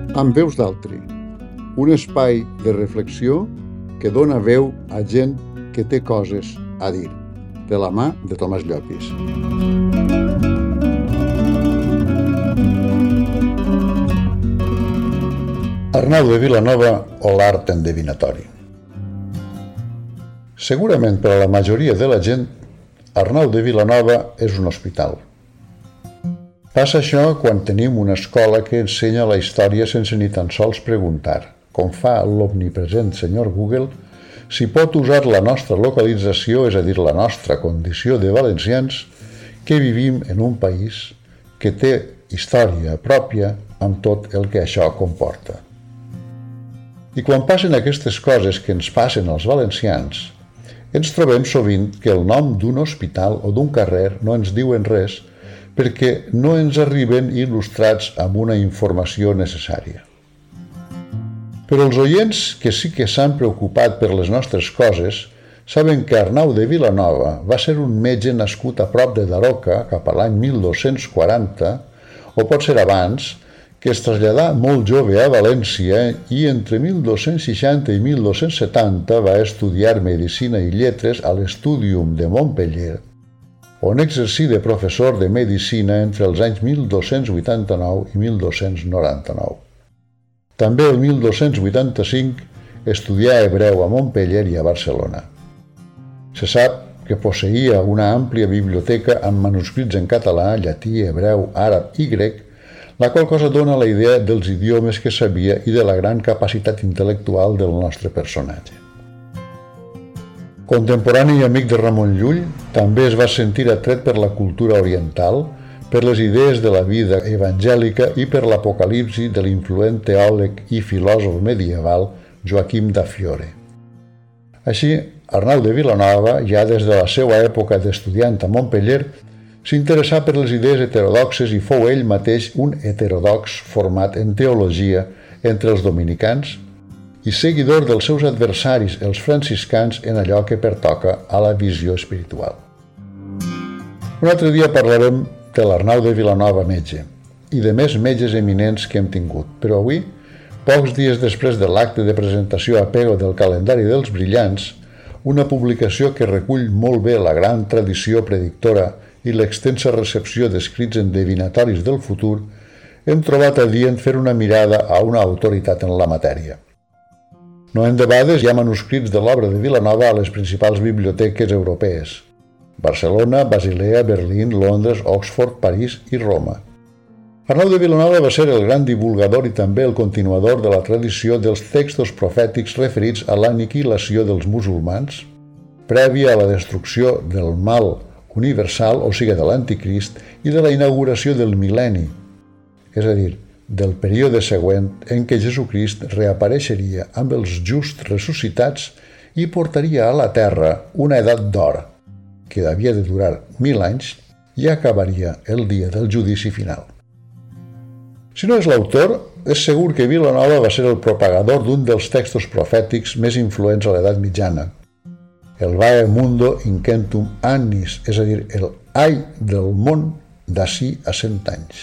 Amb veus d'altri, un espai de reflexió que dona veu a gent que té coses a dir, de la mà de Tomàs Llopis. Arnau de Vilanova o l'art endevinatori. Segurament per a la majoria de la gent, Arnau de Vilanova és un hospital. Passa això quan tenim una escola que ensenya la història sense ni tan sols preguntar, com fa l'omnipresent senyor Google, si pot usar la nostra localització, és a dir, la nostra condició de valencians, que vivim en un país que té història pròpia amb tot el que això comporta. I quan passen aquestes coses que ens passen als valencians, ens trobem sovint que el nom d'un hospital o d'un carrer no ens diuen res perquè no ens arriben il·lustrats amb una informació necessària. Però els oients que sí que s'han preocupat per les nostres coses saben que Arnau de Vilanova va ser un metge nascut a prop de Daroca cap a l'any 1240, o pot ser abans, que es traslladà molt jove a València i entre 1260 i 1270 va estudiar Medicina i Lletres a l'Studium de Montpeller, on exercí de professor de Medicina entre els anys 1289 i 1299. També el 1285 estudià hebreu a Montpeller i a Barcelona. Se sap que posseïa una àmplia biblioteca amb manuscrits en català, llatí, hebreu, àrab i grec, la qual cosa dona la idea dels idiomes que sabia i de la gran capacitat intel·lectual del nostre personatge. Contemporani i amic de Ramon Llull, també es va sentir atret per la cultura oriental, per les idees de la vida evangèlica i per l'apocalipsi de l'influent teòleg i filòsof medieval Joaquim da Fiore. Així, Arnau de Vilanova, ja des de la seva època d'estudiant a Montpeller, s'interessà per les idees heterodoxes i fou ell mateix un heterodox format en teologia entre els dominicans i seguidor dels seus adversaris, els franciscans, en allò que pertoca a la visió espiritual. Un altre dia parlarem de l'Arnau de Vilanova metge i de més metges eminents que hem tingut, però avui, pocs dies després de l'acte de presentació a Pego del calendari dels brillants, una publicació que recull molt bé la gran tradició predictora i l'extensa recepció d'escrits endevinatoris del futur, hem trobat adient fer una mirada a una autoritat en la matèria. No endebades hi ha manuscrits de l'obra de Vilanova a les principals biblioteques europees: Barcelona, Basilea, Berlín, Londres, Oxford, París i Roma. Arnau de Vilanova va ser el gran divulgador i també el continuador de la tradició dels textos profètics referits a l'aniquilació dels musulmans, prèvia a la destrucció del mal universal, o sigui de l'anticrist, i de la inauguració del mil·lenni, és a dir, del període següent en què Jesucrist reapareixeria amb els justs ressuscitats i portaria a la terra una edat d'or, que havia de durar 1000 anys i acabaria el dia del judici final. Si no és l'autor, és segur que Vilanova va ser el propagador d'un dels textos profètics més influents a l'edat mitjana, el Vae Mundo Incentum Annis, és a dir, el ai del món d'ací a 100 anys.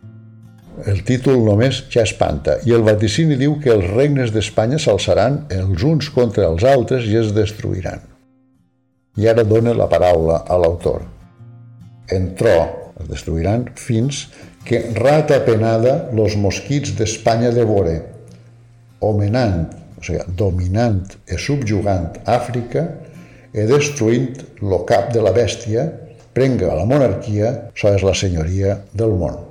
El títol només ja espanta, i el vaticini diu que els regnes d'Espanya s'alçaran els uns contra els altres i es destruiran. I ara dona la paraula a l'autor. En tro es destruiran fins que rata penada los mosquits d'Espanya devore, homenant, o sigui, dominant i subjugant Àfrica, i destruint lo cap de la bèstia, prenga la monarquia, això és la senyoria del món.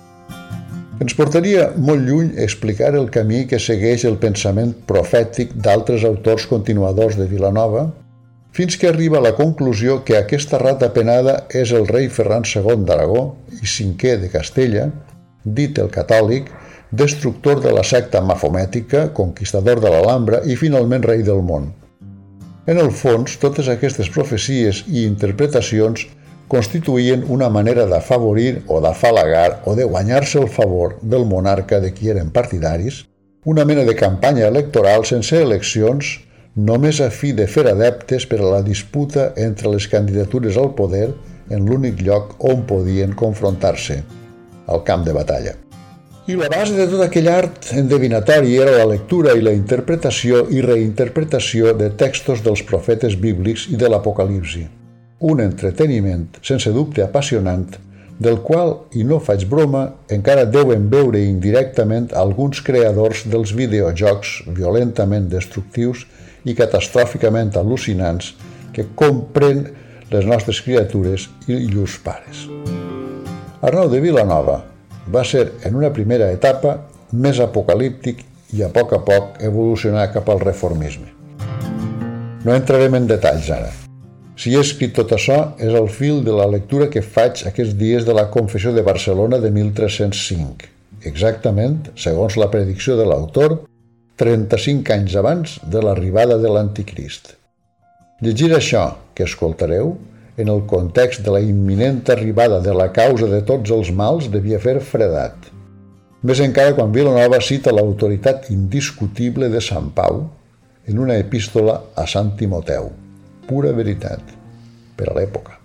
Ens portaria molt lluny explicar el camí que segueix el pensament profètic d'altres autors continuadors de Vilanova, fins que arriba a la conclusió que aquesta rata penada és el rei Ferran II d'Aragó i cinquè de Castella, dit el catòlic, destructor de la secta mafomètica, conquistador de l'Alhambra i finalment rei del món. En el fons, totes aquestes profecies i interpretacions constituïen una manera d'afavorir o d'afalagar o de guanyar-se el favor del monarca de qui eren partidaris, una mena de campanya electoral sense eleccions, només a fi de fer adeptes per a la disputa entre les candidatures al poder en l'únic lloc on podien confrontar-se, al camp de batalla. I la base de tot aquell art endevinatori era la lectura i la interpretació i reinterpretació de textos dels profetes bíblics i de l'Apocalipsi. Un entreteniment, sense dubte apassionant, del qual, i no faig broma, encara deuen veure indirectament alguns creadors dels videojocs violentament destructius i catastròficament al·lucinants que compren les nostres criatures i llurs pares. Arnau de Vilanova va ser, en una primera etapa, més apocalíptic i a poc evolucionar cap al reformisme. No entrarem en detalls ara. Si he escrit tot això és el fil de la lectura que faig aquests dies de la Confessió de Barcelona de 1305, exactament, segons la predicció de l'autor, 35 anys abans de l'arribada de l'Anticrist. Llegir això que escoltareu en el context de la imminent arribada de la causa de tots els mals devia fer fredat. Més encara quan Vilanova cita l'autoritat indiscutible de Sant Pau en una epístola a Sant Timoteu. Pura veritat, per a l'època.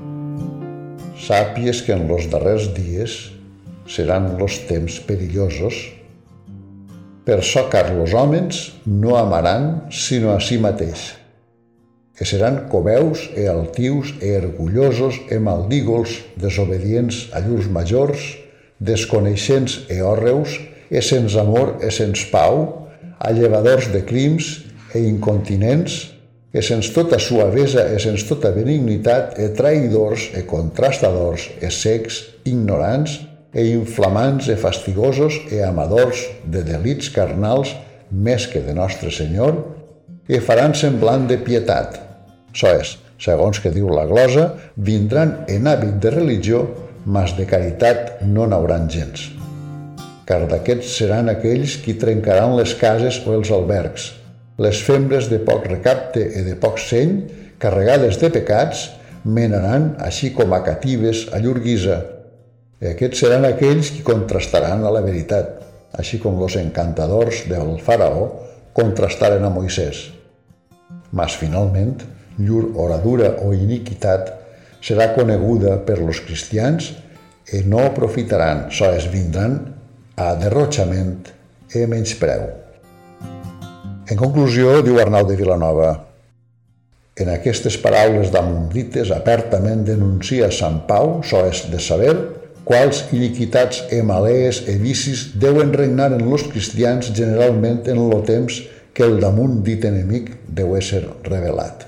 Sàpies que en los darrers dies seran los temps perillosos, per çò car los hòmens no amaran sinó a si mateix, que seran cobeus e altius e orgullosos e maldígols, desobedients a llurs majors, desconeixents e hòrreus, e sense amor e sense pau, allevadors de crims e incontinents, e sense tota suavesa e sense tota benignitat, e traïdors e contrastadors e secs, ignorants e inflamants e fastigosos e amadors de delits carnals més que de Nostre Senyor, e faran semblant de pietat. Això és, segons que diu la glosa, vindran en hàbit de religió, mas de caritat no n'hauran gens. Car d'aquests seran aquells qui trencaran les cases o els albergs, les fembres de poc recapte i de poc seny, carregades de pecats, menaran així com a catives a llur guisa. I aquests seran aquells qui contrastaran a la veritat, així com els encantadors del faraó contrastaren a Moisès. Mas finalment, llur oradura o iniquitat serà coneguda per los cristians i no aprofitaran, això és, vindran a derrotxament i menyspreu. En conclusió, diu Arnau de Vilanova, en aquestes paraules damundites apertament denuncia Sant Pau, això és de saber, quals iniquitats e malees e vicis deuen regnar en los cristians generalment en lo temps que el damunt dit enemic deu ésser revelat.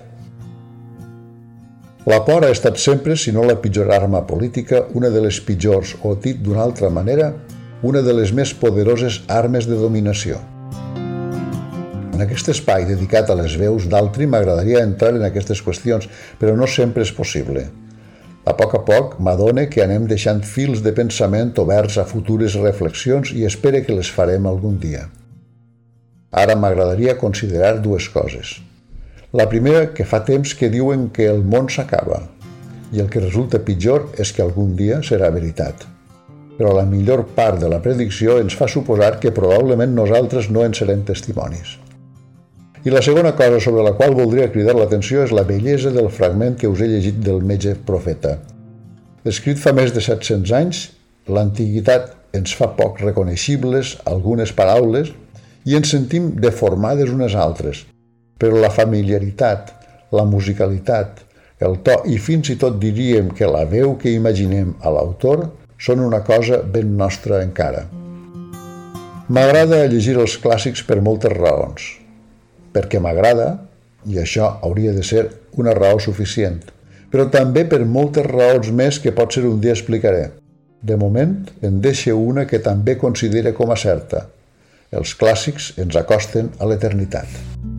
La por ha estat sempre, si no la pitjor arma política, una de les pitjors, o dit d'una altra manera, una de les més poderoses armes de dominació. En aquest espai dedicat a les veus d'altri m'agradaria entrar en aquestes qüestions, però no sempre és possible. A poc m'adone que anem deixant fils de pensament oberts a futures reflexions i espere que les farem algun dia. Ara m'agradaria considerar dues coses. La primera, que fa temps que diuen que el món s'acaba, i el que resulta pitjor és que algun dia serà veritat. Però la millor part de la predicció ens fa suposar que probablement nosaltres no en serem testimonis. I la segona cosa sobre la qual voldria cridar l'atenció és la bellesa del fragment que us he llegit del metge profeta. Escrit fa més de 700 anys, l'antiguitat ens fa poc reconeixibles algunes paraules i ens sentim deformades unes altres, però la familiaritat, la musicalitat, el to i fins i tot diríem que la veu que imaginem a l'autor són una cosa ben nostra encara. M'agrada llegir els clàssics per moltes raons. Perquè m'agrada, i això hauria de ser una raó suficient, però també per moltes raons més que potser un dia explicaré. De moment, en deixo una que també considere com a certa. Els clàssics ens acosten a l'eternitat.